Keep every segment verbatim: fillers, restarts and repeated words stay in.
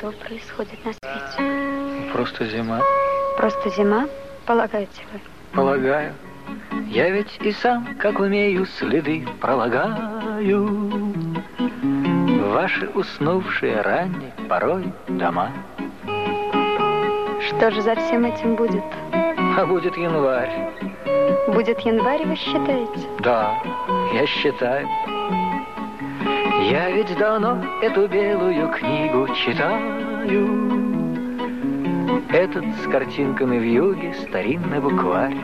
что происходит на свете? Просто зима. Просто зима, полагаете вы? Полагаю. Я ведь и сам, как умею, следы пролагаю. Ваши уснувшие ранние порой дома. Что же за всем этим будет? А будет январь. Будет январь, вы считаете? Да, я считаю. Я ведь давно эту белую книгу читаю. Этот с картинками в юге старинный букварь.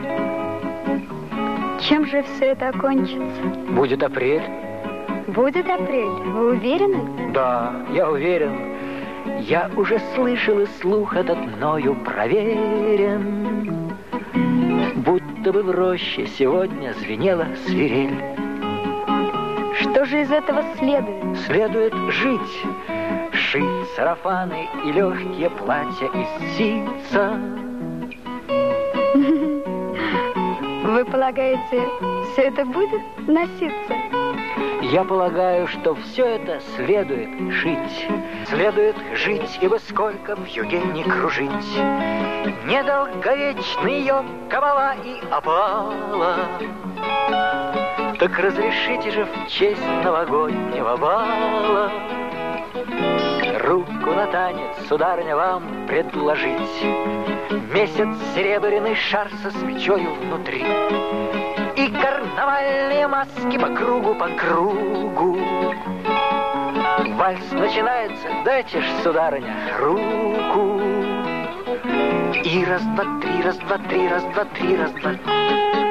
Чем же все это окончится? Будет апрель. Будет апрель, вы уверены? Да, я уверен. Я уже слышал, и слух этот мною проверен. Будто бы в роще сегодня звенела свирель. Что же из этого следует? Следует жить, шить сарафаны и легкие платья из ситца. Вы полагаете, все это будет носиться? Я полагаю, что все это следует шить. Следует жить, ибо сколько в юге не кружить. Недолговечны ее кабала и опала. Так разрешите же в честь новогоднего бала руку на танец, сударыня, вам предложить. Месяц серебряный шар со свечою внутри и карнавальные маски по кругу, по кругу. Вальс начинается, дайте ж, сударыня, руку. И раз, два, три, раз, два, три, раз, два, три, раз, два.